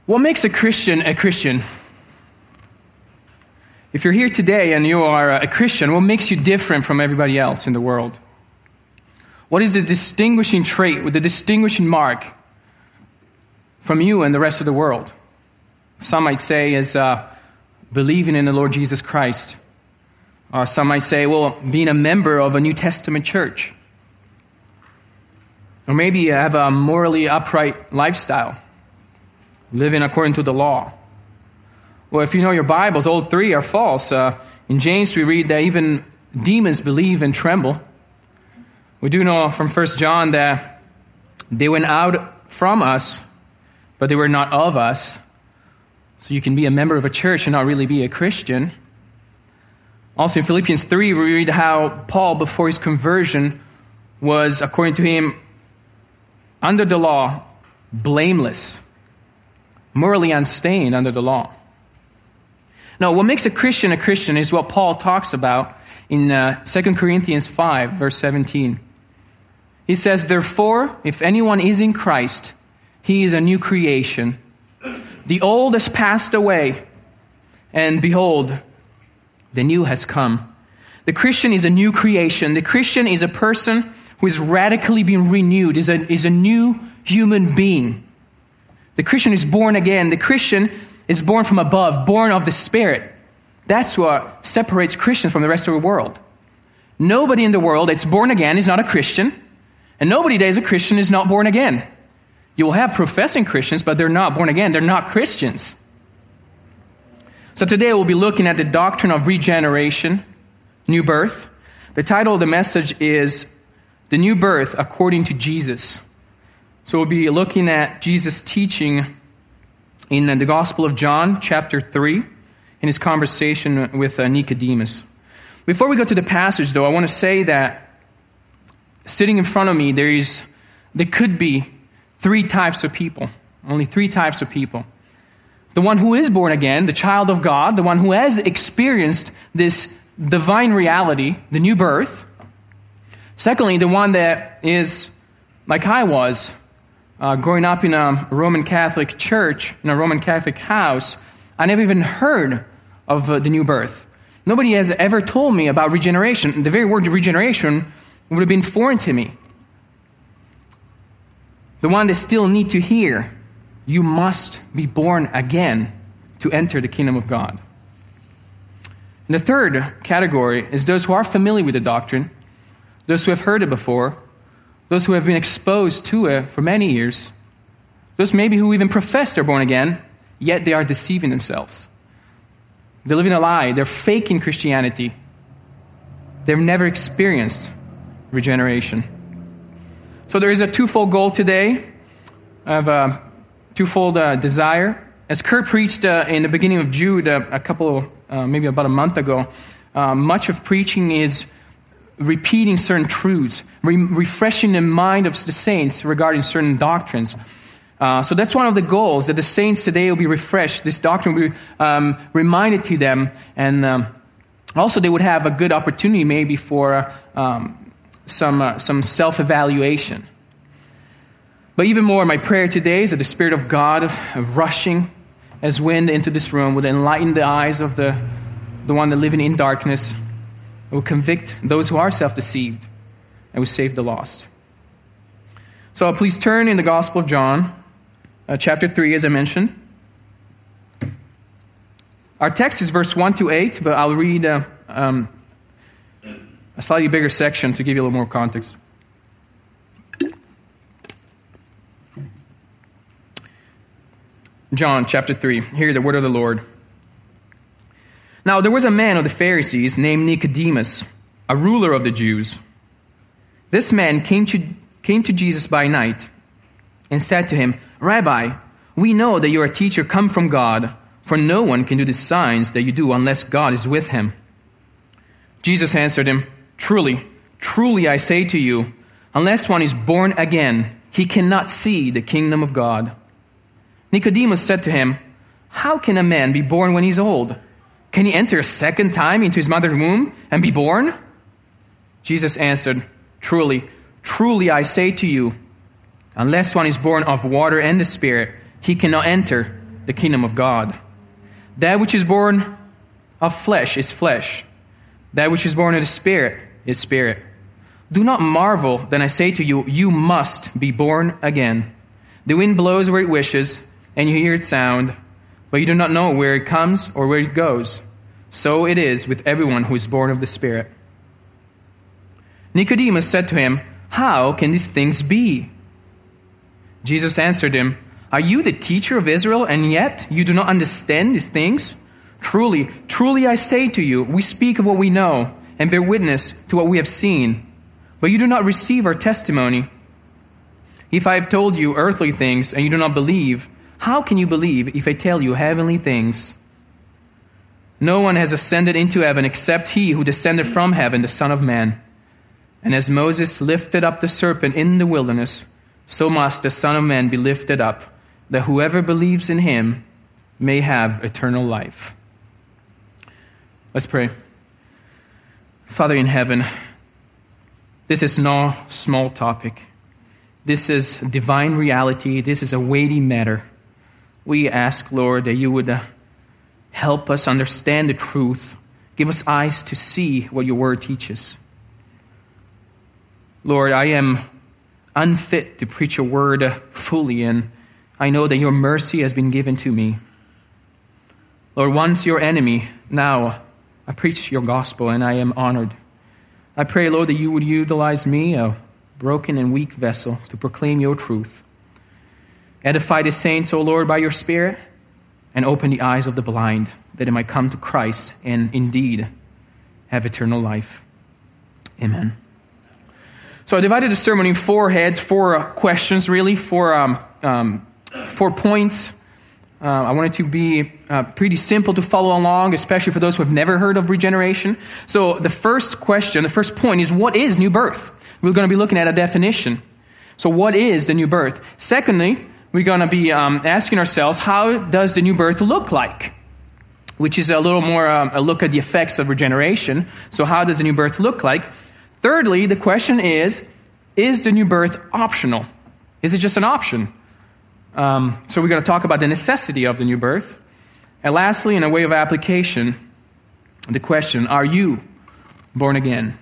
What makes a Christian a Christian? If you're here today and you are a Christian, what makes you different from everybody else in the world? What is the distinguishing trait, with the distinguishing mark from you and the rest of the world? Some might say is believing in the Lord Jesus Christ. Or some might say, well, being a member of a New Testament church. Or maybe you have a morally upright lifestyle, living according to the law. Well, if you know your Bibles, all three are false. In James we read that even demons believe and tremble. We do know from 1 John that they went out from us, but they were not of us. So you can be a member of a church and not really be a Christian. Also in Philippians 3, we read how Paul, before his conversion, was, according to him, under the law, blameless, morally unstained under the law. Now, what makes a Christian is what Paul talks about in 2 Corinthians 5, verse 17. He says, therefore, if anyone is in Christ, he is a new creation. The old has passed away, and behold, the new has come. The Christian is a new creation. The Christian is a person who is radically being renewed, is a new human being. The Christian is born again. The Christian is born from above, born of the Spirit. That's what separates Christians from the rest of the world. Nobody in the world that's born again is not a Christian, and nobody that is a Christian is not born again. You will have professing Christians, but they're not born again. They're not Christians. So today we'll be looking at the doctrine of regeneration, new birth. The title of the message is The New Birth According to Jesus. So we'll be looking at Jesus' teaching in the Gospel of John, chapter 3, in his conversation with Nicodemus. Before we go to the passage, though, I want to say that sitting in front of me, there could be three types of people, only three types of people. The one who is born again, the child of God, the one who has experienced this divine reality, the new birth. Secondly, the one that is like I was, growing up in a Roman Catholic church, in a Roman Catholic house. I never even heard of the new birth. Nobody has ever told me about regeneration. The very word regeneration would have been foreign to me. The one that still need to hear, you must be born again to enter the kingdom of God. And the third category is those who are familiar with the doctrine, those who have heard it before, those who have been exposed to it for many years, those maybe who even profess they're born again, yet they are deceiving themselves. They're living a lie. They're faking Christianity. They've never experienced regeneration. So there is a twofold goal today. I have a twofold desire. As Kurt preached in the beginning of Jude maybe about a month ago, much of preaching is repeating certain truths, refreshing the mind of the saints regarding certain doctrines. So that's one of the goals, that the saints today will be refreshed. This doctrine will be reminded to them, and also they would have a good opportunity maybe for some self-evaluation. But even more, my prayer today is that the Spirit of God, rushing as wind into this room, would enlighten the eyes of the one that living in darkness. It will convict those who are self-deceived, and will save the lost. So please turn in the Gospel of John, chapter 3, as I mentioned. Our text is verse 1 to 8, but I'll read a slightly bigger section to give you a little more context. John chapter 3. Hear the word of the Lord. Now there was a man of the Pharisees named Nicodemus, a ruler of the Jews. This man came to Jesus by night and said to him, Rabbi, we know that you are a teacher come from God, for no one can do the signs that you do unless God is with him. Jesus answered him, Truly, truly I say to you, unless one is born again, he cannot see the kingdom of God. Nicodemus said to him, How can a man be born when he's old? Can he enter a second time into his mother's womb and be born? Jesus answered, Truly, truly I say to you, unless one is born of water and the Spirit, he cannot enter the kingdom of God. That which is born of flesh is flesh. That which is born of the Spirit is spirit. Do not marvel that I say to you, you must be born again. The wind blows where it wishes, and you hear its sound, but you do not know where it comes or where it goes. So it is with everyone who is born of the Spirit. Nicodemus said to him, how can these things be? Jesus answered him, are you the teacher of Israel, and yet you do not understand these things? Truly, truly I say to you, we speak of what we know, and bear witness to what we have seen, but you do not receive our testimony. If I have told you earthly things, and you do not believe, how can you believe if I tell you heavenly things? No one has ascended into heaven except he who descended from heaven, the Son of Man. And as Moses lifted up the serpent in the wilderness, so must the Son of Man be lifted up, that whoever believes in him may have eternal life. Let's pray. Father in heaven, this is no small topic. This is divine reality. This is a weighty matter. We ask, Lord, that you would help us understand the truth. Give us eyes to see what your word teaches. Lord, I am unfit to preach your word fully, and I know that your mercy has been given to me. Lord, once your enemy, now I preach your gospel, and I am honored. I pray, Lord, that you would utilize me, a broken and weak vessel, to proclaim your truth. Edify the saints, O Lord, by your Spirit, and open the eyes of the blind, that they might come to Christ and indeed have eternal life. Amen. So I divided the sermon in four heads, four questions, really, four points. I want it to be pretty simple to follow along, especially for those who have never heard of regeneration. So the first question, the first point is, what is new birth? We're going to be looking at a definition. So what is the new birth? Secondly, we're going to be asking ourselves, how does the new birth look like? Which is a little more a look at the effects of regeneration. So how does the new birth look like? Thirdly, the question is the new birth optional? Is it just an option? So we're going to talk about the necessity of the new birth. And lastly, in a way of application, the question, are you born again?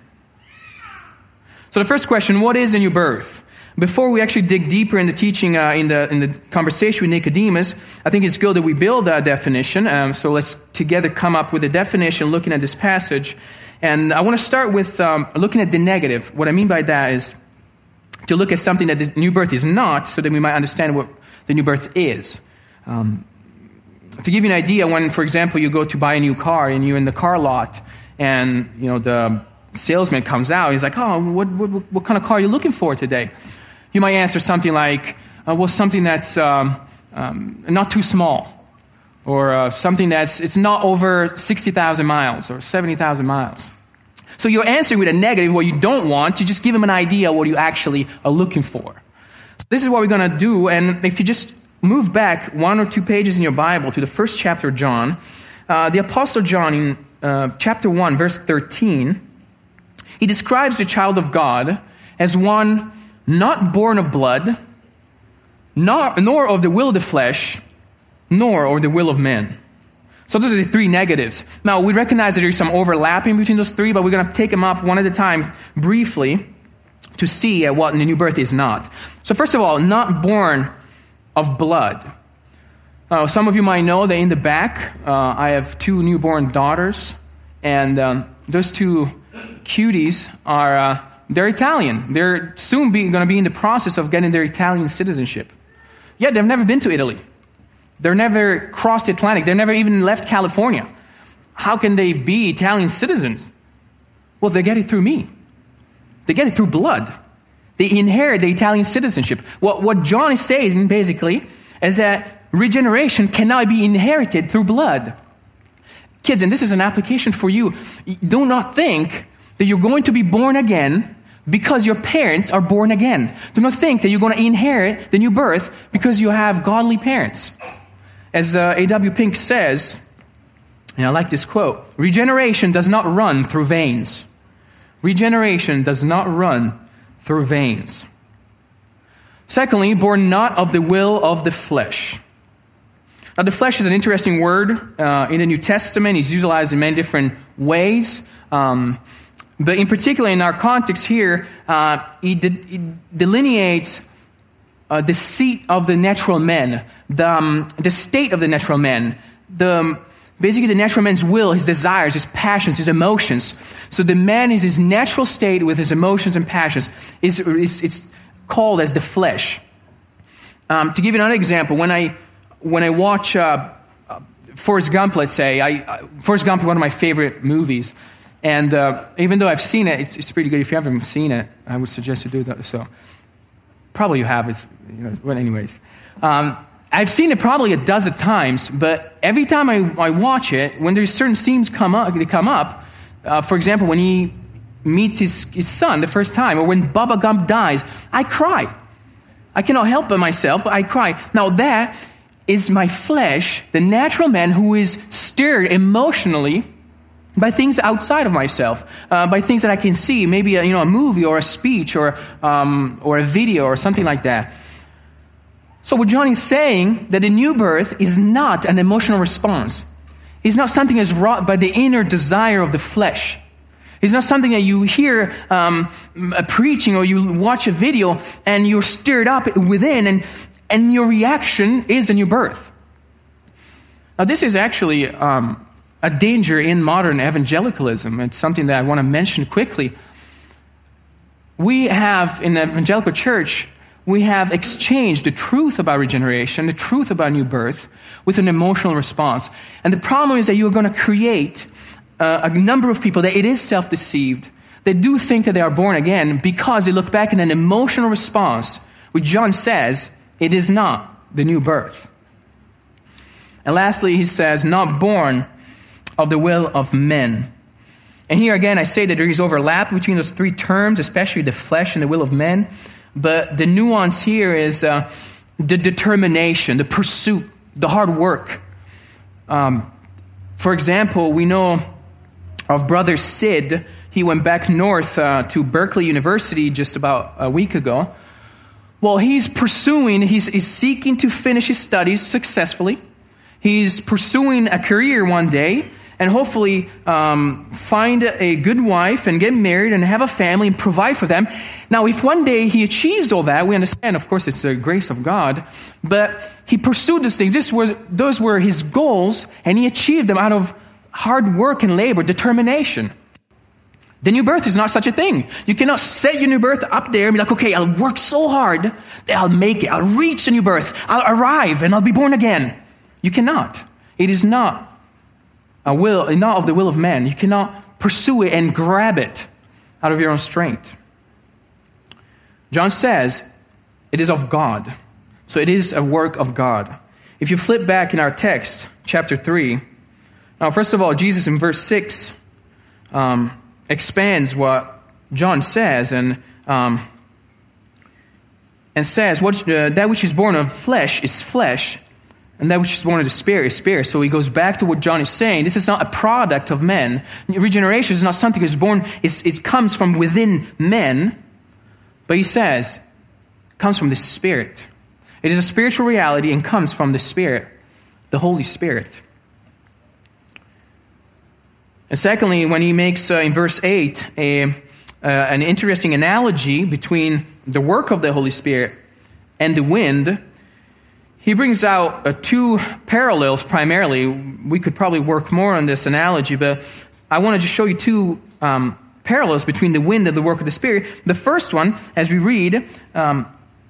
So the first question, what is the new birth? Before we actually dig deeper in the teaching, in the conversation with Nicodemus, I think it's good that we build a definition. So let's together come up with a definition looking at this passage. And I want to start with looking at the negative. What I mean by that is to look at something that the new birth is not, so that we might understand what the new birth is. To give you an idea, when, for example, you go to buy a new car and you're in the car lot, and the salesman comes out, he's like, "Oh, what kind of car are you looking for today?" You might answer something like, "Well, something that's not too small, or something it's not over 60,000 miles or 70,000 miles." So you're answering with a negative, what you don't want, to just give them an idea what you actually are looking for. So this is what we're going to do, and if you just move back 1 or 2 pages in your Bible to the first chapter of John, the Apostle John in chapter 1, verse 13, he describes the child of God as one not born of blood, nor of the will of the flesh, nor of the will of men. So those are the 3 negatives. Now, we recognize that there's some overlapping between those 3, but we're going to take them up one at a time briefly to see what the new birth is not. So first of all, not born of blood. Some of you might know that in the back, I have 2 newborn daughters, and those 2 cuties they're Italian. They're soon going to be in the process of getting their Italian citizenship. Yet they've never been to Italy. They've never crossed the Atlantic. They've never even left California. How can they be Italian citizens? Well, they get it through me. They get it through blood. They inherit the Italian citizenship. What John is saying, basically, is that regeneration cannot be inherited through blood. Kids, and this is an application for you. Do not think that you're going to be born again because your parents are born again. Do not think that you're going to inherit the new birth because you have godly parents. As A.W. Pink says, and I like this quote, regeneration does not run through veins. Regeneration does not run through veins. Secondly, born not of the will of the flesh. Now, the flesh is an interesting word in the New Testament. It's utilized in many different ways. But in particular, in our context here, it delineates the seat of the natural man, the state of the natural man, basically the natural man's will, his desires, his passions, his emotions. So the man is his natural state with his emotions and passions. It's called as the flesh. To give you another example, when I watch Forrest Gump, let's say, Forrest Gump is one of my favorite movies. And even though I've seen it, it's pretty good. If you haven't seen it, I would suggest you do that. So probably you have. But anyways, I've seen it probably a dozen times. But every time I watch it, when there's certain scenes come up, for example, when he meets his son the first time, or when Bubba Gump dies, I cry. I cannot help but myself, but I cry. Now that is my flesh, the natural man who is stirred emotionally by things outside of myself, by things that I can see, maybe a movie or a speech or a video or something like that. So what John is saying, that the new birth is not an emotional response. It's not something that's wrought by the inner desire of the flesh. It's not something that you hear preaching or you watch a video and you're stirred up within and your reaction is a new birth. Now this is actually a danger in modern evangelicalism. It's something that I want to mention quickly. We have, in the evangelical church, we have exchanged the truth about regeneration, the truth about new birth, with an emotional response. And the problem is that you're going to create a number of people that it is self-deceived. They do think that they are born again because they look back in an emotional response, which John says it is not the new birth. And lastly, he says, not born of the will of men. And here again, I say that there is overlap between those three terms, especially the flesh and the will of men. But the nuance here is the determination, the pursuit, the hard work. For example, we know of Brother Sid. He went back north to Berkeley University just about a week ago. Well, he's seeking to finish his studies successfully. He's pursuing a career one day and hopefully find a good wife and get married and have a family and provide for them. Now, if one day he achieves all that, we understand, of course, it's the grace of God, but he pursued these things. Those were his goals, and he achieved them out of hard work and labor, determination. The new birth is not such a thing. You cannot set your new birth up there and be like, okay, I'll work so hard that I'll make it. I'll reach the new birth. I'll arrive and I'll be born again. You cannot. It is not not of the will of man. You cannot pursue it and grab it out of your own strength. John says it is of God. So it is a work of God. If you flip back in our text, chapter 3, now first of all, Jesus in verse 6 expands what John says and says, that which is born of flesh is flesh, and that which is born of the Spirit is spirit. So he goes back to what John is saying. This is not a product of men. Regeneration is not something that's born, it comes from within men. But he says, it comes from the Spirit. It is a spiritual reality and comes from the Spirit, the Holy Spirit. And secondly, when he makes, in verse 8, an interesting analogy between the work of the Holy Spirit and the wind, he brings out two parallels primarily. We could probably work more on this analogy, but I want to just show you two parallels between the wind and the work of the Spirit. The first one, as we read, the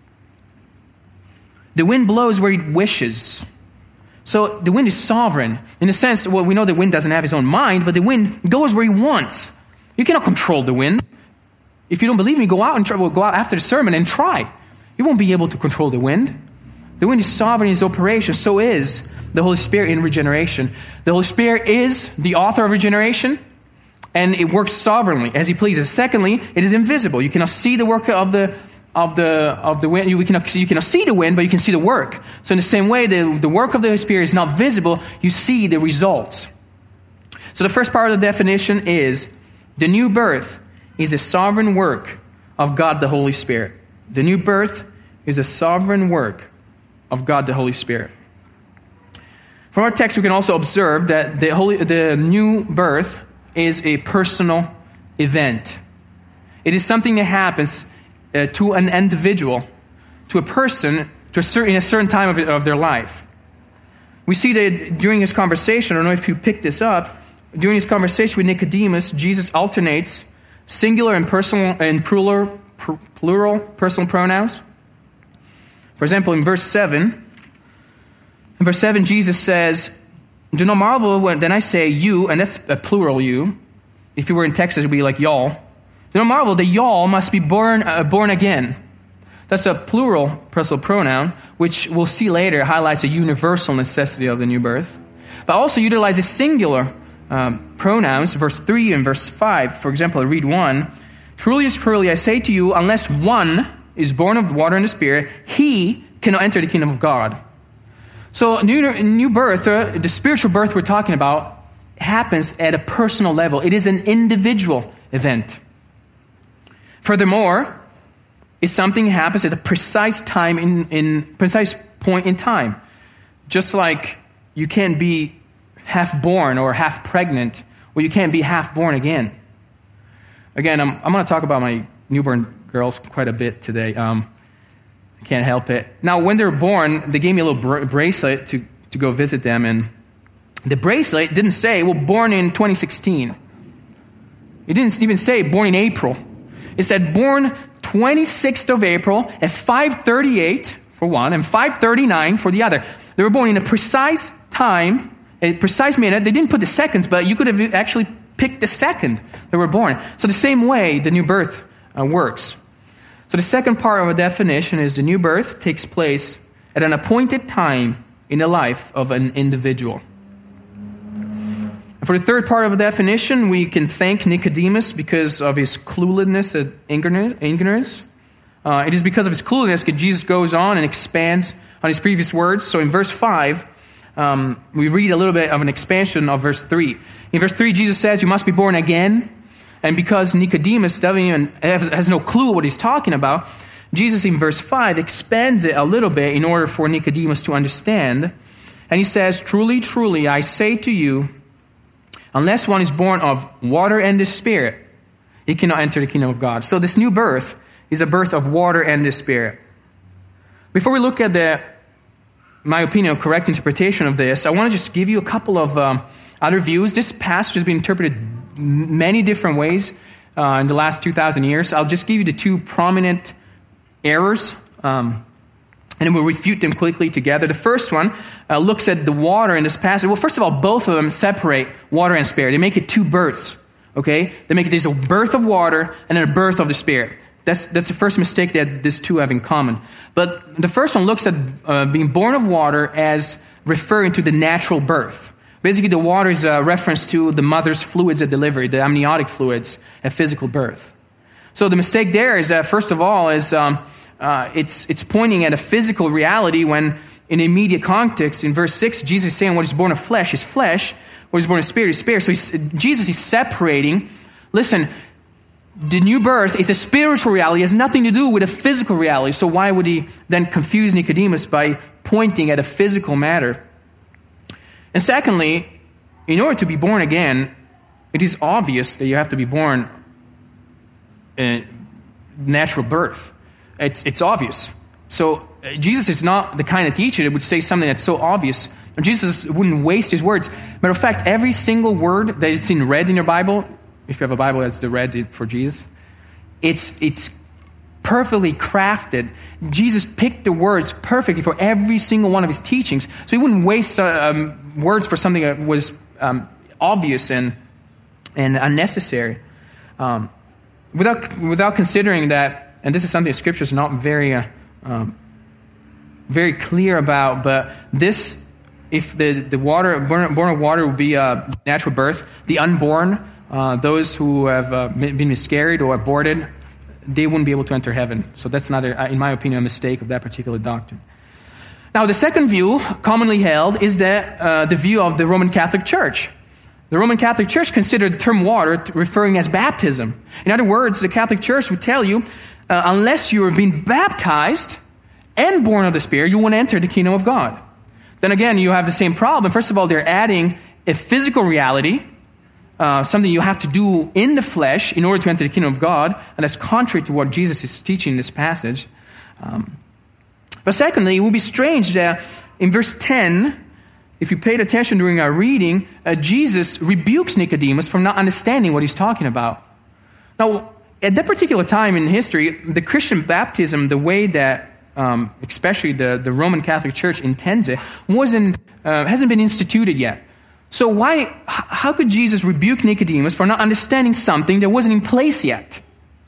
wind blows where it wishes. So the wind is sovereign. In a sense, well, we know the wind doesn't have his own mind, but the wind goes where he wants. You cannot control the wind. If you don't believe me, go out after the sermon and try. You won't be able to control the wind. The wind is sovereign in its operation. So is the Holy Spirit in regeneration. The Holy Spirit is the author of regeneration, and it works sovereignly as he pleases. Secondly, it is invisible. You cannot see the work of the wind. You cannot see the wind, but you can see the work. So in the same way, the work of the Holy Spirit is not visible. You see the results. So the first part of the definition is the new birth is a sovereign work of God the Holy Spirit. The new birth is a sovereign work of God the Holy Spirit. From our text, we can also observe that the new birth is a personal event. It is something that happens to an individual, to a person, in a certain time of their life. We see that during his conversation, I don't know if you picked this up, during his conversation with Nicodemus, Jesus alternates singular and personal and plural personal pronouns. For example, in verse 7, Jesus says, "Do not marvel when I say you," and that's a plural you. If you were in Texas, it would be like y'all. "Do not marvel that y'all must be born again." That's a plural personal pronoun, which we'll see later highlights a universal necessity of the new birth. But also utilizes singular pronouns, verse 3 and verse 5. For example, I read 1. "Truly, I say to you, unless one is born of water and the Spirit, he cannot enter the kingdom of God." So new birth, the spiritual birth we're talking about, happens at a personal level. It is an individual event. Furthermore, if something happens at a precise time in precise point in time, just like you can't be half born or half pregnant, or you can't be half born again. Again, I'm going to talk about my newborn girls quite a bit today. I can't help it. Now, when they're born, they gave me a little bracelet to go visit them, and the bracelet didn't say, well, born in 2016. It didn't even say born in April. It said born 26th of April at 5:38 for one, and 5:39 for the other. They were born in a precise time, a precise minute. They didn't put the seconds, but you could have actually picked the second they were born. So the same way the new birth works. So the second part of a definition is the new birth takes place at an appointed time in the life of an individual. And for the third part of a definition, we can thank Nicodemus because of his cluelessness and ignorance. It is because of his cluelessness that Jesus goes on and expands on his previous words. So in verse 5, we read a little bit of an expansion of verse 3. In verse 3, Jesus says, "You must be born again." And because Nicodemus has no clue what he's talking about, Jesus in verse 5 expands it a little bit in order for Nicodemus to understand. And he says, "Truly, truly, I say to you, unless one is born of water and the Spirit, he cannot enter the kingdom of God." So this new birth is a birth of water and the Spirit. Before we look at my opinion, correct interpretation of this, I want to just give you a couple of other views. This passage has been interpreted many different ways in the last 2,000 years. I'll just give you the two prominent errors, and then we'll refute them quickly together. The first one looks at the water in this passage. Well, first of all, both of them separate water and Spirit. They make it two births, okay? There's a birth of water and then a birth of the Spirit. That's the first mistake that these two have in common. But the first one looks at being born of water as referring to the natural birth. Basically, the water is a reference to the mother's fluids at delivery, the amniotic fluids at physical birth. So the mistake there is that, first of all, is it's pointing at a physical reality when, in immediate context, in verse 6, Jesus is saying what is born of flesh is flesh, what is born of spirit is spirit. So Jesus is separating. Listen, the new birth is a spiritual reality. It has nothing to do with a physical reality. So why would he then confuse Nicodemus by pointing at a physical matter? And secondly, in order to be born again, it is obvious that you have to be born in natural birth. It's obvious. So Jesus is not the kind of teacher that would say something that's so obvious. Jesus wouldn't waste his words. Matter of fact, every single word that is in red in your Bible, if you have a Bible that's the red for Jesus, it's perfectly crafted. Jesus picked the words perfectly for every single one of his teachings. So he wouldn't waste words for something that was obvious and unnecessary. Without considering that, and this is something that Scripture is not very clear about, but this, if the water born of water would be a natural birth, the unborn, those who have been miscarried or aborted, they wouldn't be able to enter heaven. So that's another, in my opinion, a mistake of that particular doctrine. Now, the second view, commonly held, is the view of the Roman Catholic Church. The Roman Catholic Church considered the term water referring as baptism. In other words, the Catholic Church would tell you, unless you are being baptized and born of the Spirit, you won't enter the kingdom of God. then again, you have the same problem. First of all, they're adding a physical reality, something you have to do in the flesh in order to enter the kingdom of God, and that's contrary to what Jesus is teaching in this passage. But secondly, it would be strange that in verse 10, if you paid attention during our reading, Jesus rebukes Nicodemus for not understanding what he's talking about. Now, at that particular time in history, the Christian baptism, the way that especially the Roman Catholic Church intends it, hasn't been instituted yet. So how could Jesus rebuke Nicodemus for not understanding something that wasn't in place yet?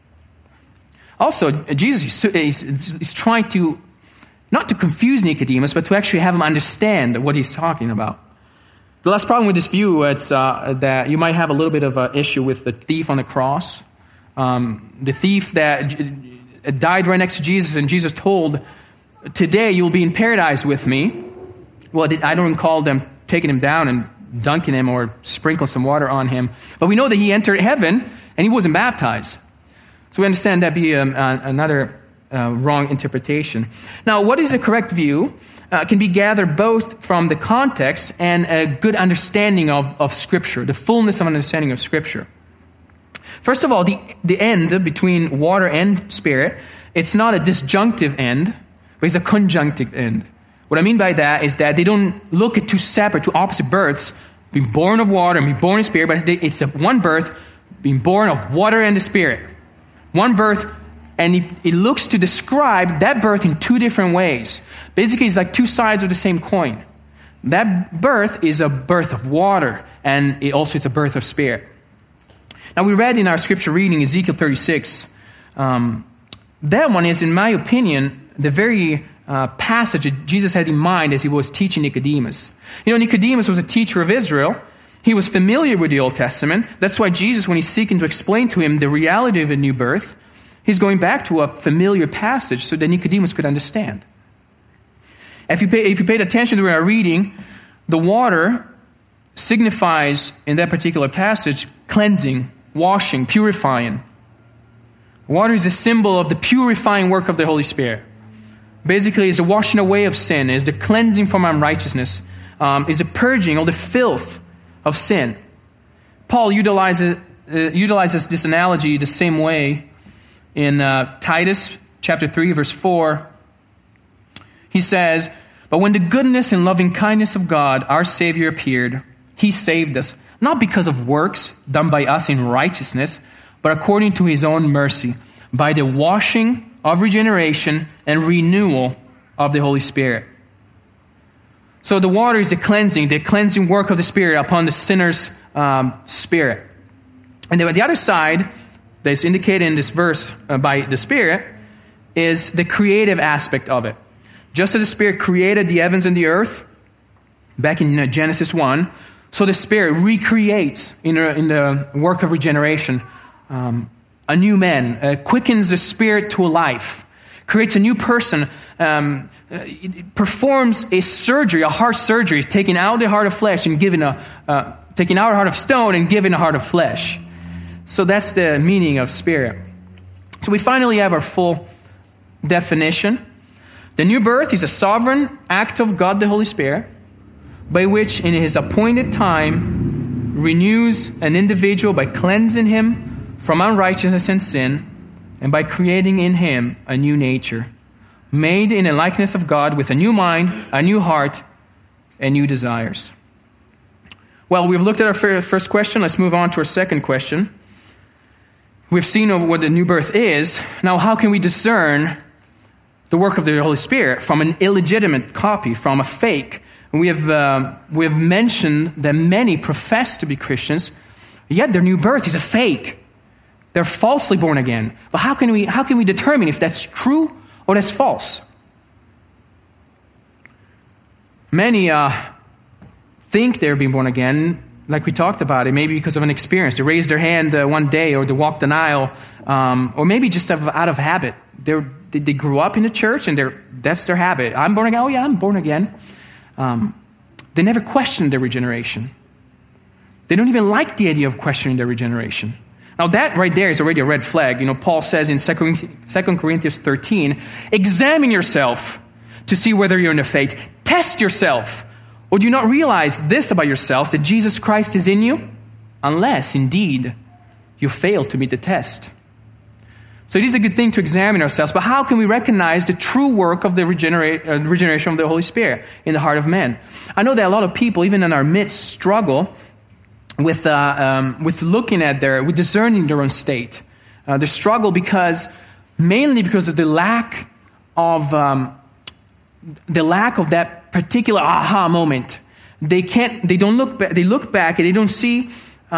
Also, Jesus is trying to, not to confuse Nicodemus, but to actually have him understand what he's talking about. The last problem with this view is that you might have a little bit of an issue with the thief on the cross. The thief that died right next to Jesus, and Jesus told, "Today you'll be in paradise with me." Well, I don't recall them taking him down and dunking him or sprinkling some water on him. But we know that he entered heaven and he wasn't baptized. So we understand that be another wrong interpretation. Now, what is the correct view can be gathered both from the context and a good understanding of Scripture, the fullness of understanding of Scripture. First of all, the end between water and Spirit, it's not a disjunctive end, but it's a conjunctive end. What I mean by that is that they don't look at two separate, two opposite births, being born of water and being born of Spirit, but it's one birth, being born of water and the Spirit. One birth, and it looks to describe that birth in two different ways. Basically, it's like two sides of the same coin. That birth is a birth of water, and it's a birth of Spirit. Now, we read in our scripture reading Ezekiel 36. That one is, in my opinion, the very passage that Jesus had in mind as he was teaching Nicodemus. You know, Nicodemus was a teacher of Israel. He was familiar with the Old Testament. That's why Jesus, when he's seeking to explain to him the reality of a new birth, he's going back to a familiar passage so that Nicodemus could understand. If you paid attention to our reading, the water signifies, in that particular passage, cleansing, washing, purifying. Water is a symbol of the purifying work of the Holy Spirit. Basically, it's the washing away of sin, it's the cleansing from unrighteousness, it's the purging of the filth of sin. Paul utilizes this analogy the same way in Titus chapter 3, verse 4. He says, "But when the goodness and loving kindness of God, our Savior, appeared, He saved us, not because of works done by us in righteousness, but according to His own mercy, by the washing of regeneration and renewal of the Holy Spirit." So the water is the cleansing work of the Spirit upon the sinner's spirit. And then the other side that is indicated in this verse by the Spirit is the creative aspect of it. Just as the Spirit created the heavens and the earth back in Genesis 1, so the Spirit recreates in the work of regeneration a new man, quickens the spirit to life, creates a new person, it performs a surgery, a heart surgery, taking out the heart of flesh and taking out a heart of stone and giving a heart of flesh. So that's the meaning of Spirit. So we finally have our full definition. The new birth is a sovereign act of God the Holy Spirit, by which in His appointed time renews an individual by cleansing him from unrighteousness and sin, and by creating in him a new nature, made in the likeness of God with a new mind, a new heart, and new desires. Well, we've looked at our first question. Let's move on to our second question. We've seen what the new birth is. Now, how can we discern the work of the Holy Spirit from an illegitimate copy, from a fake? We have mentioned that many profess to be Christians, yet their new birth is a fake. They're falsely born again. But how can we determine if that's true or that's false? Many think they're being born again, like we talked about it, maybe because of an experience. They raised their hand one day, or they walked an aisle, or maybe just out of habit. They grew up in the church, and that's their habit. I'm born again. Oh yeah, I'm born again. They never questioned their regeneration. They don't even like the idea of questioning their regeneration. Now that right there is already a red flag. You know, Paul says in 2 Corinthians 13, "Examine yourself to see whether you're in the faith. Test yourself. Or do you not realize this about yourselves, that Jesus Christ is in you? Unless, indeed, you fail to meet the test. So it is a good thing to examine ourselves, but how can we recognize the true work of the regeneration of the Holy Spirit in the heart of man? I know that a lot of people, even in our midst, struggle with looking at with discerning their own state. They struggle mainly because of the lack of that particular aha moment. They look back and they don't see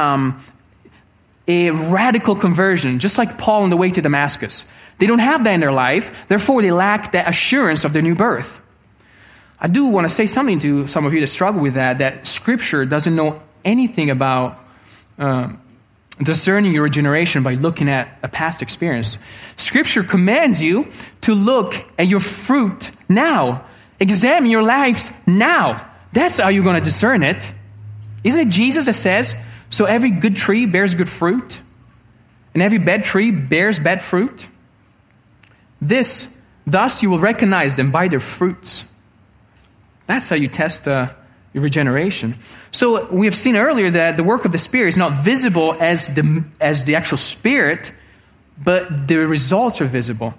a radical conversion, just like Paul on the way to Damascus. They don't have that in their life, therefore they lack that assurance of their new birth. I do want to say something to some of you that struggle with that Scripture doesn't know anything about discerning your regeneration by looking at a past experience. Scripture commands you to look at your fruit now. Examine your lives now. That's how you're going to discern it. Isn't it Jesus that says, so every good tree bears good fruit, and every bad tree bears bad fruit? Thus you will recognize them by their fruits. That's how you test your regeneration. So we have seen earlier that the work of the Spirit is not visible as the actual Spirit, but the results are visible.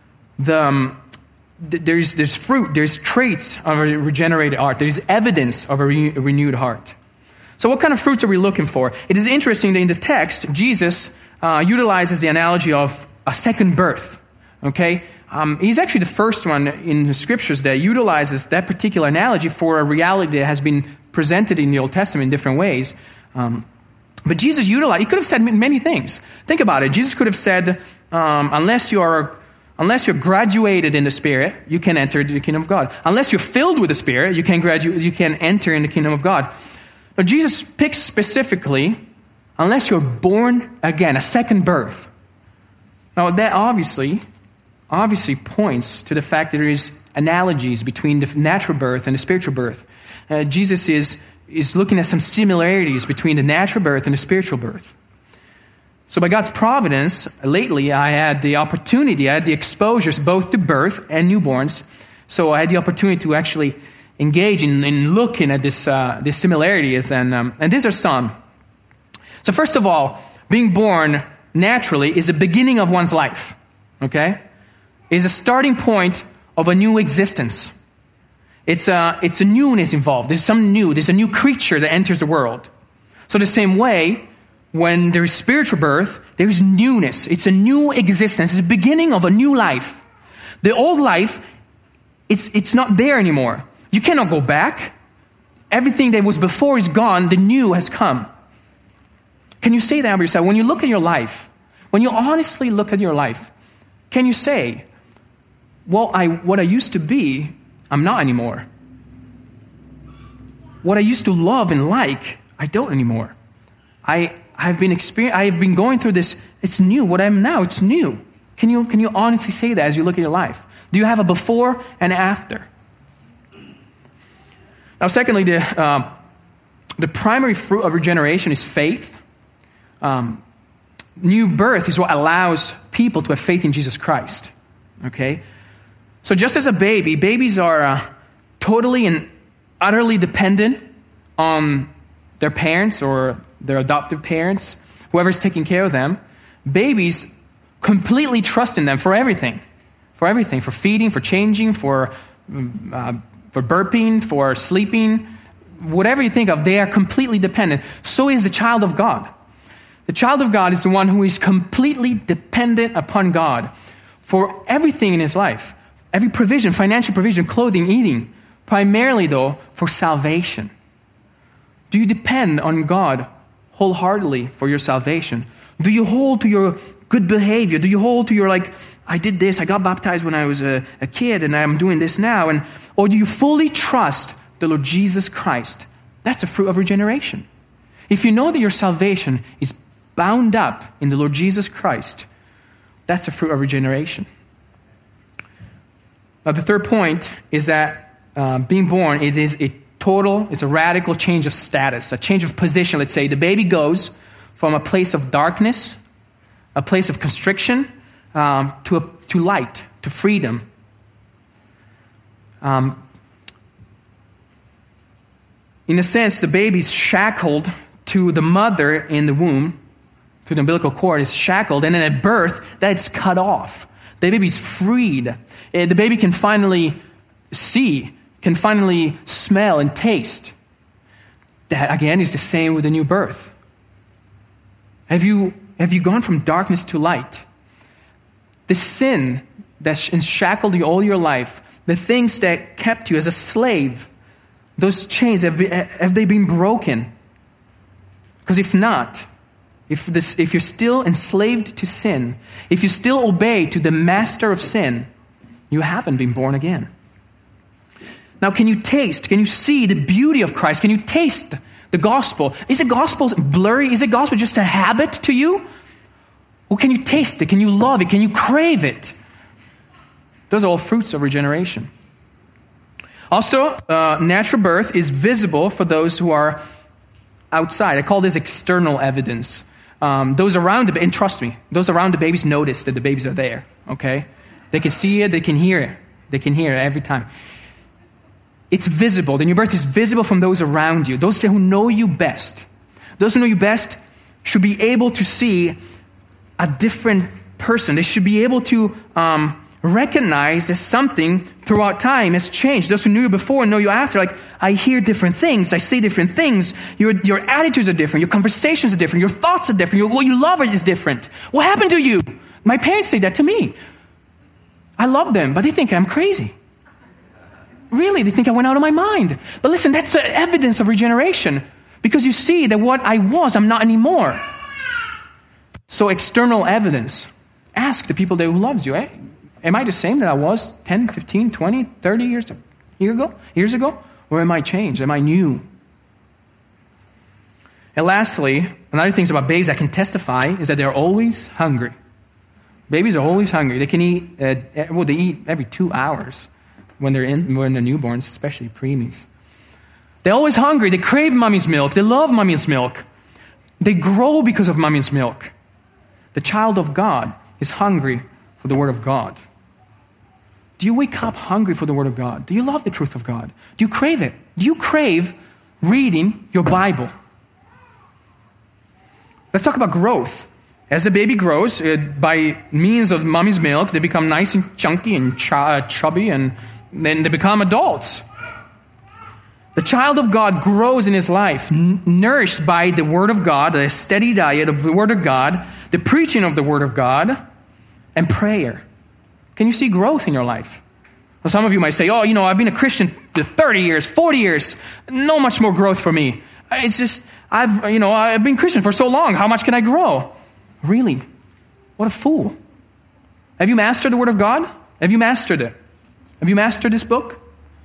There's fruit, there's traits of a regenerated heart, there's evidence of a renewed heart. So what kind of fruits are we looking for? It is interesting that in the text, Jesus utilizes the analogy of a second birth. Okay? He's actually the first one in the Scriptures that utilizes that particular analogy for a reality that has been presented in the Old Testament in different ways. But Jesus he could have said many things. Think about it. Jesus could have said, unless you're graduated in the Spirit, you can enter the kingdom of God. Unless you're filled with the Spirit, you can enter in the kingdom of God. But Jesus picks specifically, unless you're born again, a second birth. Now that obviously points to the fact that there is analogies between the natural birth and the spiritual birth. Jesus is looking at some similarities between the natural birth and the spiritual birth. So by God's providence, lately I had the exposures both to birth and newborns. So I had the opportunity to actually engage in looking at these similarities, and these are some. So first of all, being born naturally is the beginning of one's life. Okay? It is a starting point of a new existence. It's a newness involved. There's a new creature that enters the world. So the same way, when there is spiritual birth, there is newness. It's a new existence. It's the beginning of a new life. The old life, it's not there anymore. You cannot go back. Everything that was before is gone. The new has come. Can you say that about yourself? When you look at your life, when you honestly look at your life, can you say, well, what I used to be, I'm not anymore. What I used to love and like, I don't anymore. I have been going through this. It's new. What I am now, it's new. Can you honestly say that as you look at your life? Do you have a before and after? Now, secondly, the primary fruit of regeneration is faith. New birth is what allows people to have faith in Jesus Christ. Okay? So just as a babies are totally and utterly dependent on their parents or their adoptive parents, whoever's taking care of them. Babies completely trust in them for everything. For feeding, for changing, for burping, for sleeping. Whatever you think of, they are completely dependent. So is the child of God. The child of God is the one who is completely dependent upon God for everything in his life. Every provision, financial provision, clothing, eating. Primarily, though, for salvation. Do you depend on God wholeheartedly for your salvation? Do you hold to your good behavior? Do you hold to your, I did this, I got baptized when I was a kid, and I'm doing this now? Or do you fully trust the Lord Jesus Christ? That's a fruit of regeneration. If you know that your salvation is bound up in the Lord Jesus Christ, that's a fruit of regeneration. Now, the third point is that being born, it's a radical change of status, a change of position. Let's say the baby goes from a place of darkness, a place of constriction, to light, to freedom. In a sense, the baby's shackled to the mother in the womb, to the umbilical cord, is shackled, and then at birth, that's cut off. The baby's freed. The baby can finally see, can finally smell and taste. That, again, is the same with the new birth. Have you gone from darkness to light? The sin that shackled you all your life, the things that kept you as a slave, those chains, have they been broken? Because if not, if you're still enslaved to sin, if you still obey to the master of sin, you haven't been born again. Now, can you see the beauty of Christ? Can you taste the gospel? Is the gospel blurry? Is the gospel just a habit to you? Or can you taste it? Can you love it? Can you crave it? Those are all fruits of regeneration. Also, natural birth is visible for those who are outside. I call this external evidence. Those around the baby, and trust me, those around the babies notice that the babies are there, okay? They can see it, they can hear it. They can hear it every time. It's visible. The new birth is visible from those around you, those who know you best. Those who know you best should be able to see a different person. They should be able to recognize that something throughout time has changed. Those who knew you before and know you after, like, I hear different things, I say different things, your attitudes are different, your conversations are different, your thoughts are different, what you love is different. What happened to you? My parents say that to me. I love them, but they think I'm crazy. Really, they think I went out of my mind. But listen, that's evidence of regeneration, because you see that what I was, I'm not anymore. So external evidence. Ask the people who loves you, am I the same that I was 10, 15, 20, 30 years ago? Or am I changed? Am I new? And lastly, another thing about babies I can testify is that they're always hungry. Babies are always hungry. They can eat, they eat every 2 hours when they're newborns, especially preemies. They're always hungry. They crave mommy's milk. They love mommy's milk. They grow because of mommy's milk. The child of God is hungry for the Word of God. Do you wake up hungry for the Word of God? Do you love the truth of God? Do you crave it? Do you crave reading your Bible? Let's talk about growth. As the baby grows, by means of mommy's milk, they become nice and chunky and chubby, and then they become adults. The child of God grows in his life, nourished by the Word of God, a steady diet of the Word of God, the preaching of the Word of God, and prayer. Can you see growth in your life? Well, some of you might say, I've been a Christian for 30 years, 40 years, no much more growth for me. It's just, I've been Christian for so long, how much can I grow? Really? What a fool. Have you mastered the Word of God? Have you mastered it? Have you mastered this book?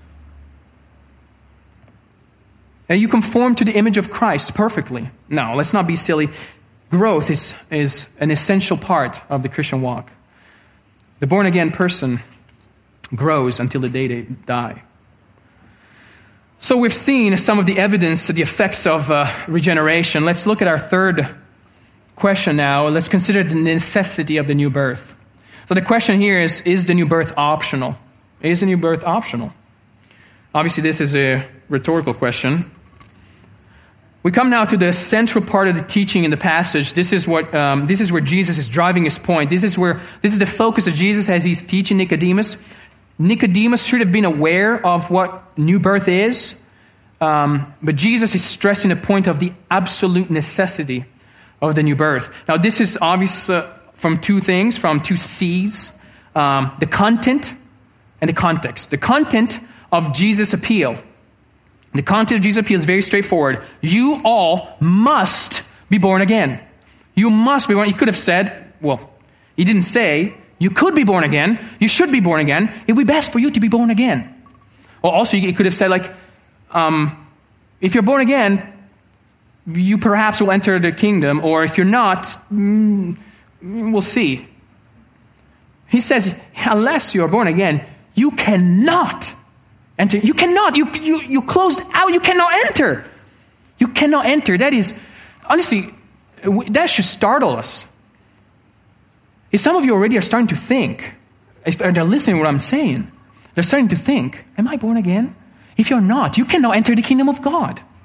And you conform to the image of Christ perfectly. No, let's not be silly. Growth is an essential part of the Christian walk. The born-again person grows until the day they die. So we've seen some of the evidence, the effects of regeneration. Let's look at our third question now. Let's consider the necessity of the new birth. So the question here is the new birth optional? Is the new birth optional? Obviously, this is a rhetorical question. We come now to the central part of the teaching in the passage. This is where Jesus is driving his point. This is the focus of Jesus as he's teaching Nicodemus. Nicodemus should have been aware of what new birth is, but Jesus is stressing the point of the absolute necessity of the new birth. Now, this is obvious from two things, from two C's: the content and the context. The content of Jesus' appeal. The content of Jesus' appeal is very straightforward. You all must be born again. You must be born. He could have said, he didn't say, you could be born again. You should be born again. It would be best for you to be born again. Or also, he could have said, if you're born again, you perhaps will enter the kingdom. Or if you're not, we'll see. He says, unless you are born again, you cannot enter. You cannot. You closed out. You cannot enter. You cannot enter. That is, honestly, that should startle us. If some of you already are starting to think, if they're listening to what I'm saying, they're starting to think, am I born again? If you're not, you cannot enter the kingdom of God.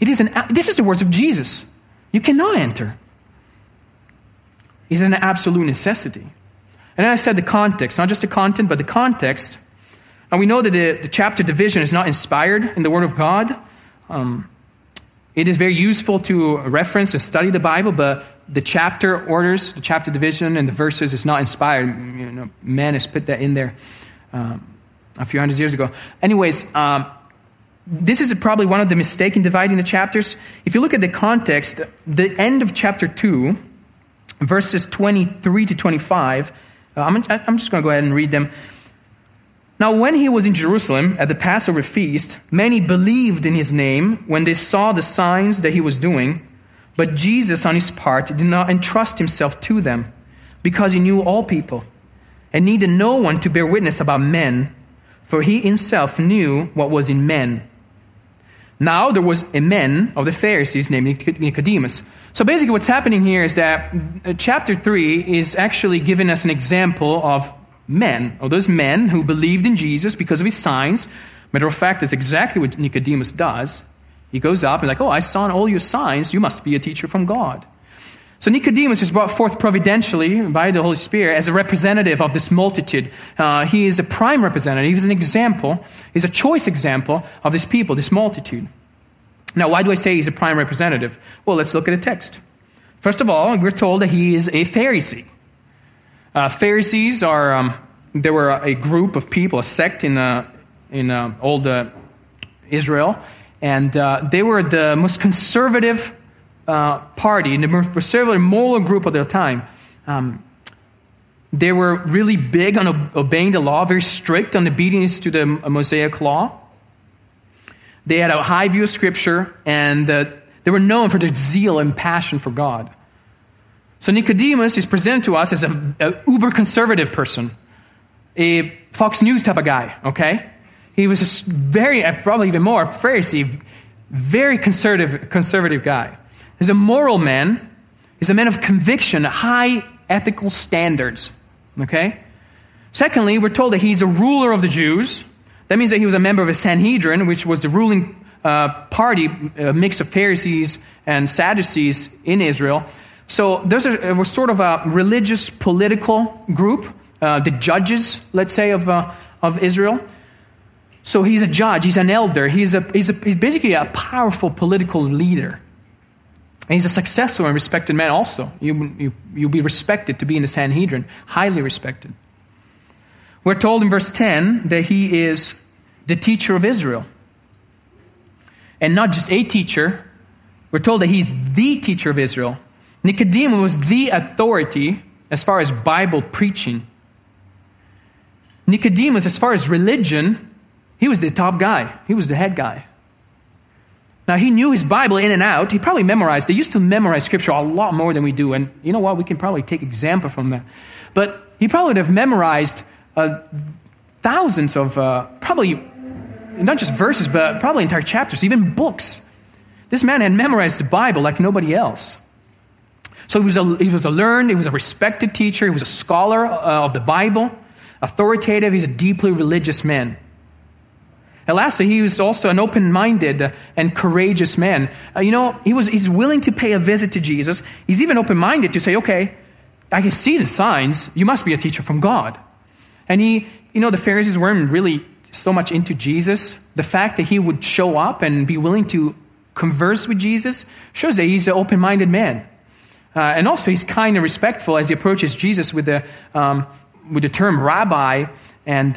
This is the words of Jesus. You cannot enter. It's an absolute necessity. And then I said the context, not just the content, but the context. And we know that the chapter division is not inspired in the Word of God. It is very useful to reference and study the Bible, but the chapter orders, the chapter division, and the verses is not inspired. Man has put that in there a few hundred years ago. Anyways, this is probably one of the mistakes in dividing the chapters. If you look at the context, the end of chapter 2, verses 23 to 25, I'm just going to go ahead and read them. Now, when he was in Jerusalem at the Passover feast, many believed in his name when they saw the signs that he was doing. But Jesus, on his part, did not entrust himself to them, because he knew all people, and needed no one to bear witness about men, for he himself knew what was in men. Now there was a man of the Pharisees named Nicodemus. So basically what's happening here is that chapter 3 is actually giving us an example of men, or those men who believed in Jesus because of his signs. Matter of fact, that's exactly what Nicodemus does. He goes up and like, I saw all your signs. You must be a teacher from God. So Nicodemus is brought forth providentially by the Holy Spirit as a representative of this multitude. He is a prime representative. He's an example. He's a choice example of this people, this multitude. Now, why do I say he's a prime representative? Well, let's look at the text. First of all, we're told that he is a Pharisee. Pharisees are, they were a group of people, a sect in old Israel, and they were the most conservative party, the most conservative moral group of their time. They were really big on obeying the law, very strict on obedience to the Mosaic law. They had a high view of Scripture, and they were known for their zeal and passion for God. So Nicodemus is presented to us as an uber-conservative person, a Fox News type of guy, okay? He was a very, probably even more, Pharisee, very conservative guy. He's a moral man. He's a man of conviction, high ethical standards, okay? Secondly, we're told that he's a ruler of the Jews. That means that he was a member of a Sanhedrin, which was the ruling party, a mix of Pharisees and Sadducees in Israel. So it was sort of a religious, political group, the judges, let's say, of Israel. So he's a judge, he's an elder, he's basically a powerful political leader. And he's a successful and respected man also. You'll be respected to be in the Sanhedrin, highly respected. We're told in verse 10 that he is the teacher of Israel. And not just a teacher, we're told that he's the teacher of Israel. Nicodemus was the authority as far as Bible preaching. Nicodemus, as far as religion, he was the top guy. He was the head guy. Now, he knew his Bible in and out. He probably memorized. They used to memorize Scripture a lot more than we do. And you know what? We can probably take example from that. But he probably would have memorized thousands of, probably, not just verses, but probably entire chapters, even books. This man had memorized the Bible like nobody else. So he was a learned, he was a respected teacher, he was a scholar of the Bible, authoritative, he's a deeply religious man. And lastly, he was also an open-minded and courageous man. He's willing to pay a visit to Jesus. He's even open-minded to say, okay, I can see the signs, you must be a teacher from God. And the Pharisees weren't really so much into Jesus. The fact that he would show up and be willing to converse with Jesus shows that he's an open-minded man. And also he's kind and respectful as he approaches Jesus with the term rabbi and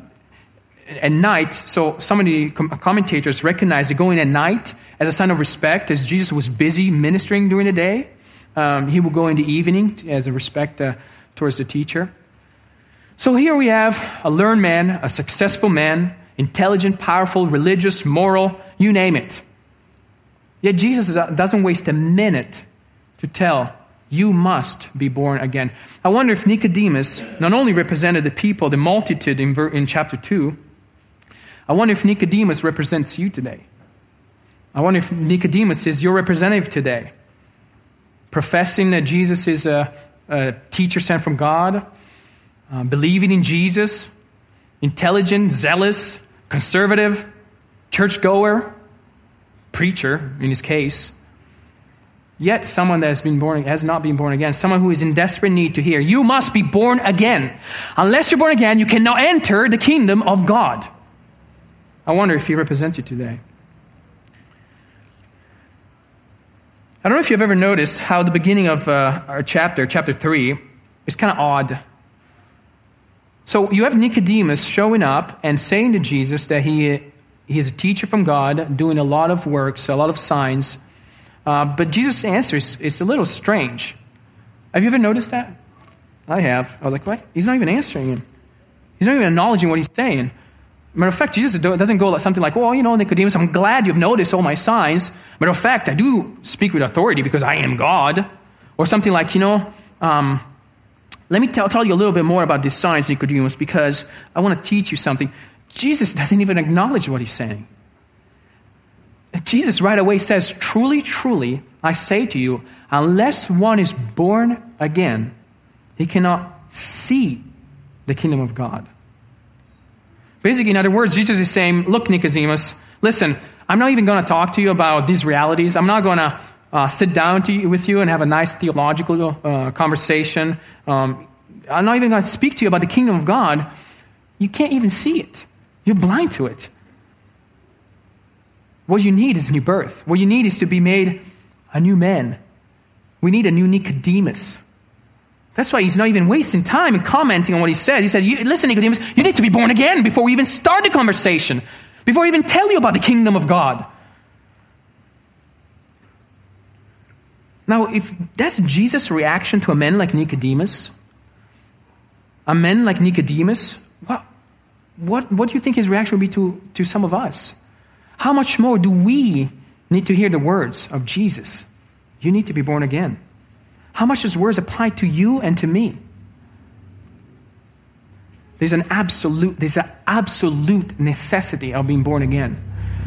at night. So some of the commentators recognize that going at night as a sign of respect, as Jesus was busy ministering during the day. He would go in the evening as a respect towards the teacher. So here we have a learned man, a successful man, intelligent, powerful, religious, moral, you name it. Yet Jesus doesn't waste a minute to tell, you must be born again. I wonder if Nicodemus not only represented the people, the multitude in chapter 2, I wonder if Nicodemus represents you today. I wonder if Nicodemus is your representative today, professing that Jesus is a teacher sent from God, believing in Jesus, intelligent, zealous, conservative, churchgoer, preacher in his case. Yet someone that has not been born again, someone who is in desperate need to hear, you must be born again. Unless you're born again, you cannot enter the kingdom of God. I wonder if he represents you today. I don't know if you've ever noticed how the beginning of our chapter 3, is kind of odd. So you have Nicodemus showing up and saying to Jesus that he is a teacher from God, doing a lot of works, a lot of signs. But Jesus' answer is a little strange. Have you ever noticed that? I have. I was like, what? He's not even answering him. He's not even acknowledging what he's saying. Matter of fact, Jesus doesn't go like something like, well, Nicodemus, I'm glad you've noticed all my signs. Matter of fact, I do speak with authority because I am God. Or something like, let me tell you a little bit more about these signs, Nicodemus, because I want to teach you something. Jesus doesn't even acknowledge what he's saying. Jesus right away says, truly, truly, I say to you, unless one is born again, he cannot see the kingdom of God. Basically, in other words, Jesus is saying, look, Nicodemus, listen, I'm not even going to talk to you about these realities. I'm not going to sit down with you and have a nice theological conversation. I'm not even going to speak to you about the kingdom of God. You can't even see it. You're blind to it. What you need is a new birth. What you need is to be made a new man. We need a new Nicodemus. That's why he's not even wasting time in commenting on what he says. He says, listen, Nicodemus, you need to be born again before we even start the conversation, before we even tell you about the kingdom of God. Now, if that's Jesus' reaction to a man like Nicodemus, what do you think his reaction would be to some of us? How much more do we need to hear the words of Jesus? You need to be born again. How much does words apply to you and to me? There's an absolute necessity of being born again.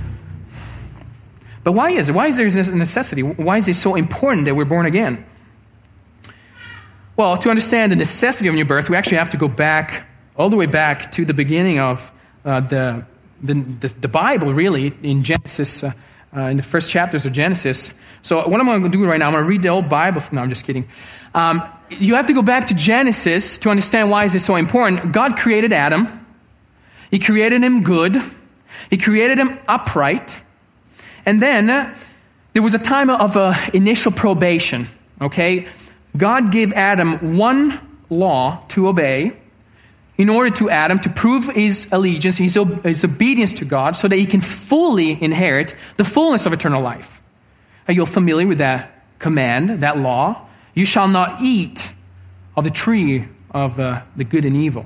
But why is it? Why is there a necessity? Why is it so important that we're born again? Well, to understand the necessity of new birth, we actually have to go back, all the way back to the beginning of the Bible, really, in Genesis, in the first chapters of Genesis. So what I'm going to do right now, I'm going to read the old Bible. No, I'm just kidding. You have to go back to Genesis to understand why is it so important. God created Adam. He created him good. He created him upright. And then there was a time of initial probation. Okay, God gave Adam one law to obey in order to Adam to prove his allegiance, his obedience to God, so that he can fully inherit the fullness of eternal life. Are you familiar with that command, that law? You shall not eat of the tree of the good and evil.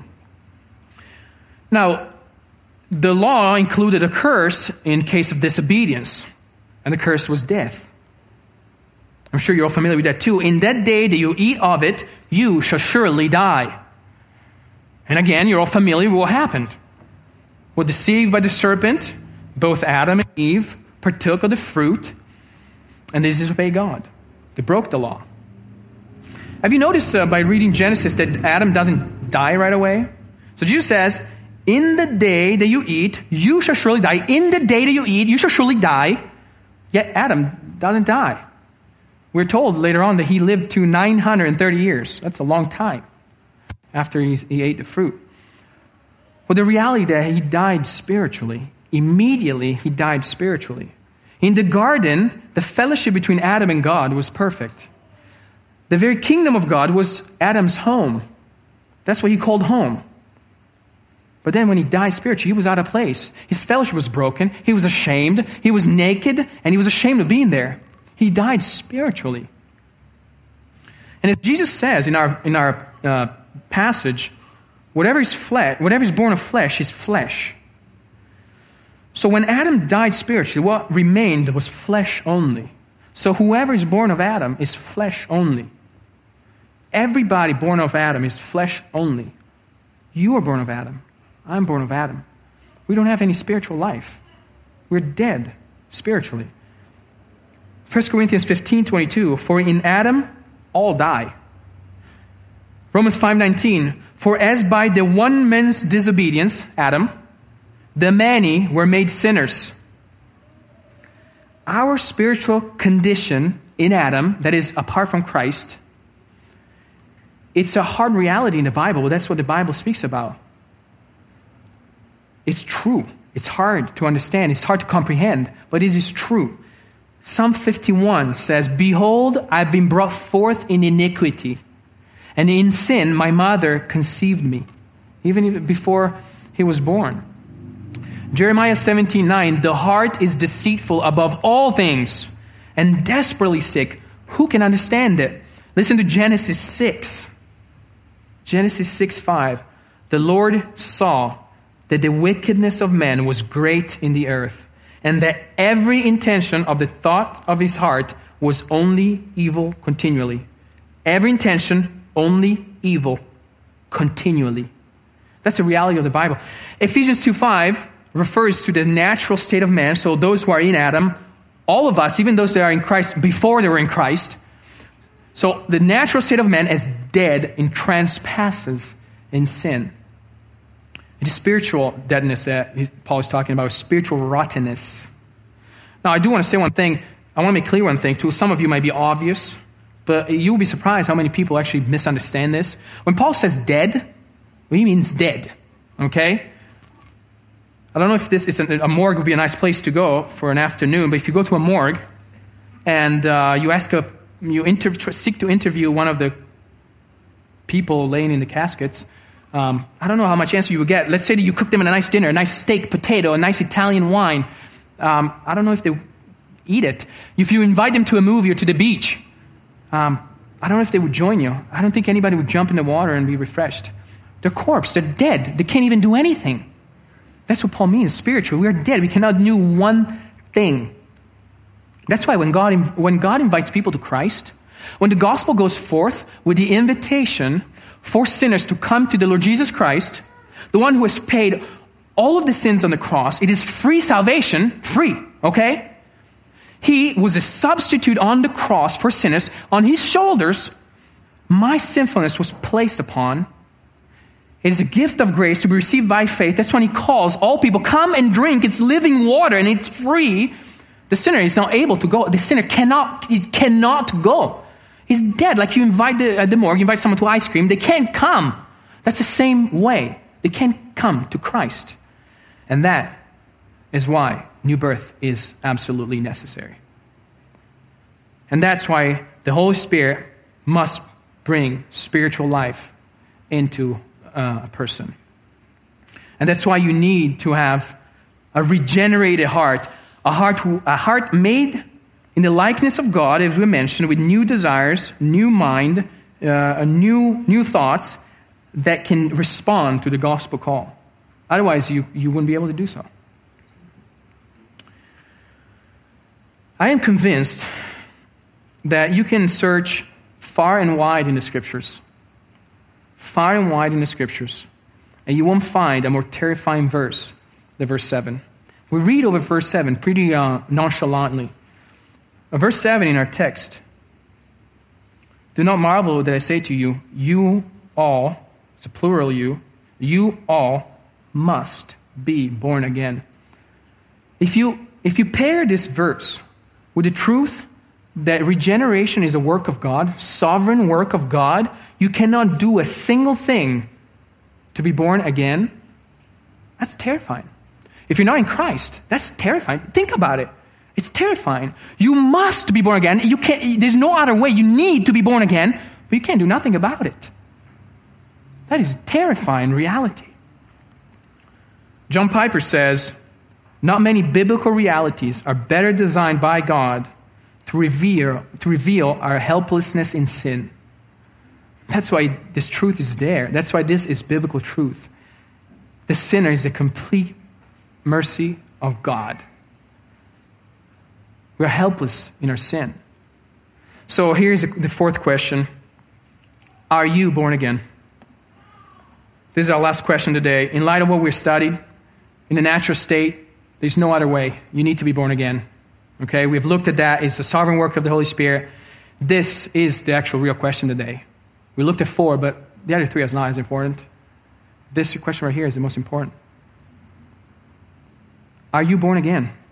Now, the law included a curse in case of disobedience, and the curse was death. I'm sure you're all familiar with that too. In that day that you eat of it, you shall surely die. And again, you're all familiar with what happened. Were deceived by the serpent, both Adam and Eve partook of the fruit, and they disobeyed God. They broke the law. Have you noticed by reading Genesis that Adam doesn't die right away? So Jesus says, in the day that you eat, you shall surely die. In the day that you eat, you shall surely die. Yet Adam doesn't die. We're told later on that he lived to 930 years. That's a long time after he ate the fruit. Well, the reality that he died spiritually. Immediately, he died spiritually. In the garden, the fellowship between Adam and God was perfect. The very kingdom of God was Adam's home. That's what he called home. But then when he died spiritually, he was out of place. His fellowship was broken. He was ashamed. He was naked, and he was ashamed of being there. He died spiritually. And as Jesus says in our passage, whatever is born of flesh is flesh. So when Adam died spiritually, what remained was flesh only. So whoever is born of Adam is flesh only. Everybody born of Adam is flesh only. You are born of Adam. I'm born of Adam. We don't have any spiritual life. We're dead spiritually. 1 Corinthians 15:22, for in Adam all die. Romans 5:19, for as by the one man's disobedience, Adam, the many were made sinners. our spiritual condition in Adam, that is apart from Christ, it's a hard reality in the Bible. That's what the Bible speaks about. It's true. It's hard to understand. It's hard to comprehend, but it is true. Psalm 51 says, "Behold, I've been brought forth in iniquity, and in sin my mother conceived me," even before he was born. Jeremiah 17:9, "The heart is deceitful above all things and desperately sick. Who can understand it?" Listen to Genesis 6. Genesis 6:5. "The Lord saw that the wickedness of man was great in the earth, and that every intention of the thought of his heart was only evil continually." Every intention, only evil continually. That's the reality of the Bible. Ephesians 2:5 refers to the natural state of man, so those who are in Adam, all of us, even those that are in Christ before they were in Christ. So the natural state of man is dead in trespasses in sin. It is spiritual deadness that Paul is talking about, spiritual rottenness. Now, I do want to say one thing. I want to make clear one thing, too. Some of you might be obvious, but you'll be surprised how many people actually misunderstand this. When Paul says dead, what he means dead, okay? I don't know if this is a morgue would be a nice place to go for an afternoon, but if you go to a morgue and seek to interview one of the people laying in the caskets, I don't know how much answer you would get. Let's say that you cook them in a nice dinner, a nice steak, potato, a nice Italian wine. I don't know if they eat it. If you invite them to a movie or to the beach, I don't know if they would join you. I don't think anybody would jump in the water and be refreshed. They're corpse. They're dead. They can't even do anything. That's what Paul means, spiritual. We are dead. We cannot do one thing. That's why when God invites people to Christ, when the gospel goes forth with the invitation for sinners to come to the Lord Jesus Christ, the one who has paid all of the sins on the cross, it is free salvation, free, okay? He was a substitute on the cross for sinners. On his shoulders, my sinfulness was placed upon. It is a gift of grace to be received by faith. That's when he calls all people, come and drink. It's living water and it's free. The sinner is not able to go. The sinner cannot go. He's dead. Like you invite at the morgue, you invite someone to ice cream. They can't come. That's the same way. They can't come to Christ. And that is why new birth is absolutely necessary. And that's why the Holy Spirit must bring spiritual life into a person. And that's why you need to have a regenerated heart, a heart made in the likeness of God, as we mentioned, with new desires, new mind, new thoughts that can respond to the gospel call. Otherwise, you wouldn't be able to do so. I am convinced that you can search far and wide in the Scriptures, and you won't find a more terrifying verse than verse 7. We read over verse 7 pretty nonchalantly. Verse 7 in our text, "Do not marvel that I say to you, you all," it's a plural you all must be born again. If you pair this verse with the truth that regeneration is a work of God, sovereign work of God, you cannot do a single thing to be born again, that's terrifying. If you're not in Christ, that's terrifying. Think about it. It's terrifying. You must be born again. There's no other way. You need to be born again, but you can't do nothing about it. That is terrifying reality. John Piper says, "Not many biblical realities are better designed by God to reveal our helplessness in sin." That's why this truth is there. That's why this is biblical truth. The sinner is a complete mercy of God. We are helpless in our sin. So here's the fourth question. Are you born again? This is our last question today. In light of what we've studied, in the natural state, there's no other way. You need to be born again. Okay, we've looked at that. It's the sovereign work of the Holy Spirit. This is the actual real question today. We looked at 4, but the other 3 is not as important. This question right here is the most important. Are you born again?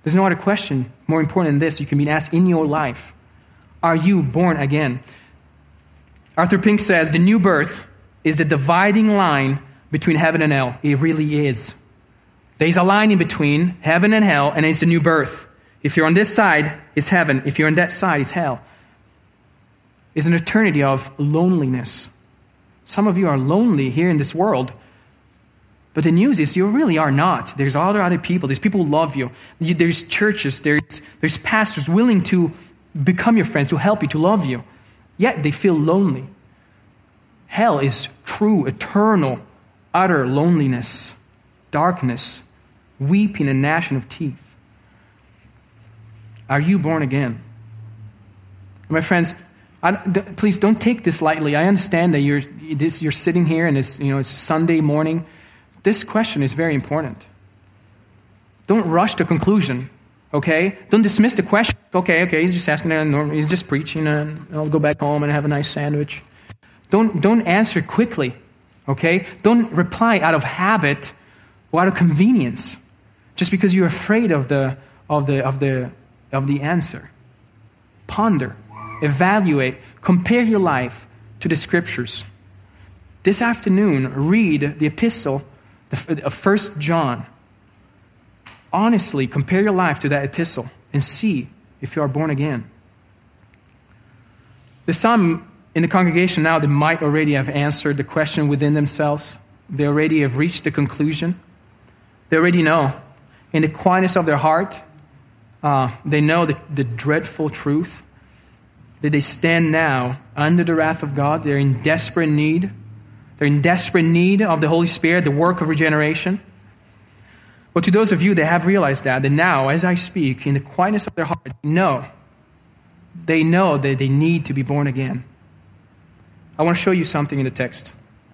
There's no other question more important than this you can be asked in your life. Are you born again? Arthur Pink says, the new birth is the dividing line between heaven and hell. It really is. There's a line in between heaven and hell, and it's a new birth. If you're on this side, it's heaven. If you're on that side, it's hell. It's an eternity of loneliness. Some of you are lonely here in this world, but the news is you really are not. There's other people. There's people who love you. There's churches. There's pastors willing to become your friends, to help you, to love you. Yet they feel lonely. Hell is true, eternal, utter loneliness, darkness, weeping and gnashing of teeth. Are you born again? My friends, please don't take this lightly. I understand that you're sitting here and it's Sunday morning. This question is very important. Don't rush to conclusion, okay? Don't dismiss the question. Okay, he's just asking, he's just preaching, and I'll go back home and have a nice sandwich. Don't answer quickly, okay? Don't reply out of habit or out of convenience, just because you're afraid of the answer. Ponder, evaluate, compare your life to the Scriptures. This afternoon, read the epistle of 1 John. Honestly, compare your life to that epistle and see if you are born again. There's some in the congregation now that might already have answered the question within themselves. They already have reached the conclusion. They already know. In the quietness of their heart, they know the dreadful truth that they stand now under the wrath of God. They're in desperate need. They're in desperate need of the Holy Spirit, the work of regeneration. But to those of you that have realized that now, as I speak, in the quietness of their heart, they know that they need to be born again. I want to show you something in the text.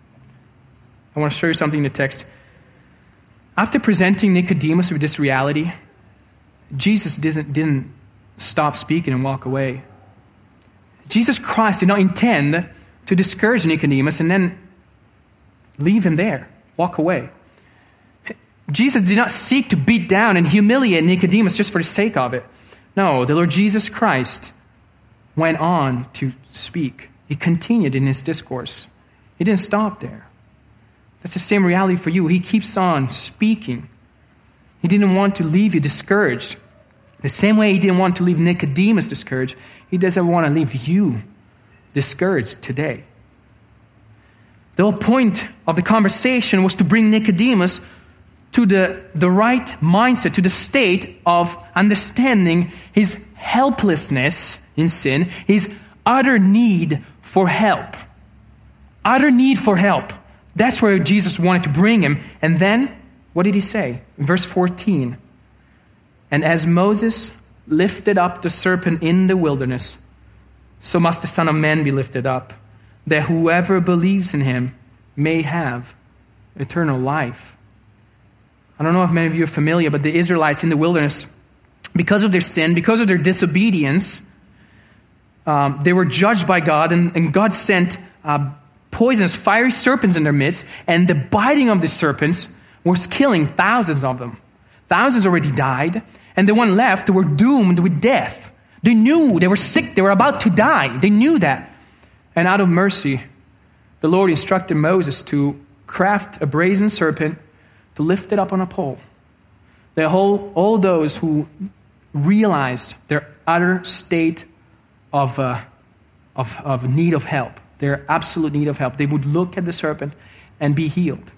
After presenting Nicodemus with this reality, Jesus didn't stop speaking and walk away. Jesus Christ did not intend to discourage Nicodemus and then leave him there, walk away. Jesus did not seek to beat down and humiliate Nicodemus just for the sake of it. No, the Lord Jesus Christ went on to speak. He continued in his discourse. He didn't stop there. That's the same reality for you. He keeps on speaking. He didn't want to leave you discouraged. The same way he didn't want to leave Nicodemus discouraged, he doesn't want to leave you discouraged today. The whole point of the conversation was to bring Nicodemus to the right mindset, to the state of understanding his helplessness in sin, his utter need for help. Utter need for help. That's where Jesus wanted to bring him. And then, what did he say? In verse 14, and as Moses lifted up the serpent in the wilderness, so must the Son of Man be lifted up, that whoever believes in him may have eternal life. I don't know if many of you are familiar, but the Israelites in the wilderness, because of their sin, because of their disobedience, they were judged by God, and God sent poisonous, fiery serpents in their midst, and the biting of the serpents was killing thousands of them. Thousands already died, and the one left were doomed with death. They knew they were sick, they were about to die. They knew that. And out of mercy, the Lord instructed Moses to craft a brazen serpent, to lift it up on a pole. All those who realized their utter state of need of help, their absolute need of help, they would look at the serpent and be healed.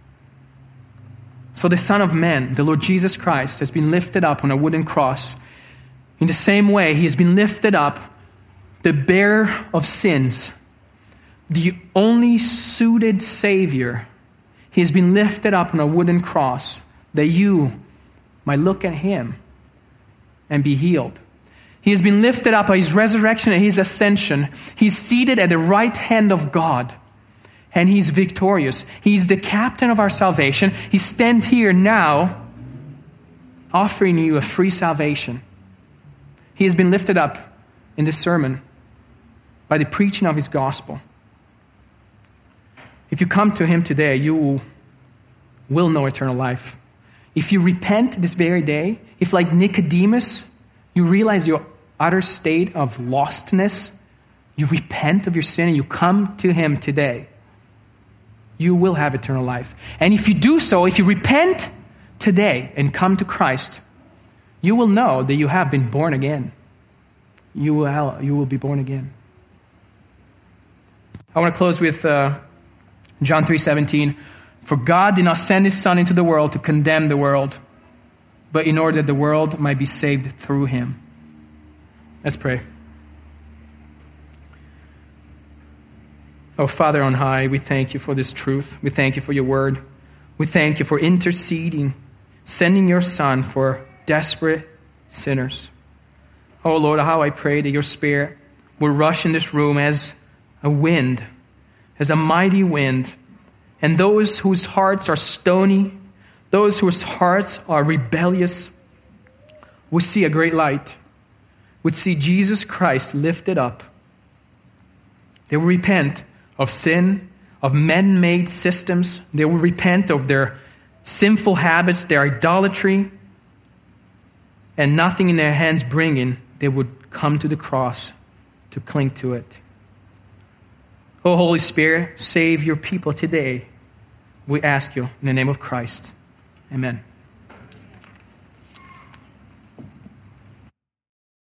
So the Son of Man, the Lord Jesus Christ, has been lifted up on a wooden cross. In the same way, he has been lifted up, the bearer of sins, the only suited Savior. He has been lifted up on a wooden cross that you might look at him and be healed. He has been lifted up by his resurrection and his ascension. He's seated at the right hand of God, and he's victorious. He's the captain of our salvation. He stands here now offering you a free salvation. He has been lifted up in this sermon by the preaching of his gospel. If you come to him today, you will know eternal life. if you repent this very day, if like Nicodemus, you realize your utter state of lostness, you repent of your sin and you come to him today, you will have eternal life. And if you do so, if you repent today and come to Christ, you will know that you have been born again. You will be born again. I want to close with John 3:17. For God did not send his Son into the world to condemn the world, but in order that the world might be saved through him. Let's pray. Oh, Father on high, we thank you for this truth. We thank you for your word. We thank you for interceding, sending your Son for desperate sinners. Oh, Lord, how I pray that your Spirit will rush in this room as a wind, as a mighty wind. And those whose hearts are stony, those whose hearts are rebellious, would see a great light, would see Jesus Christ lifted up. They will repent of sin, of man-made systems. They will repent of their sinful habits, their idolatry, and nothing in their hands bringing, they would come to the cross to cling to it. Oh, Holy Spirit, save your people today. We ask you in the name of Christ. Amen.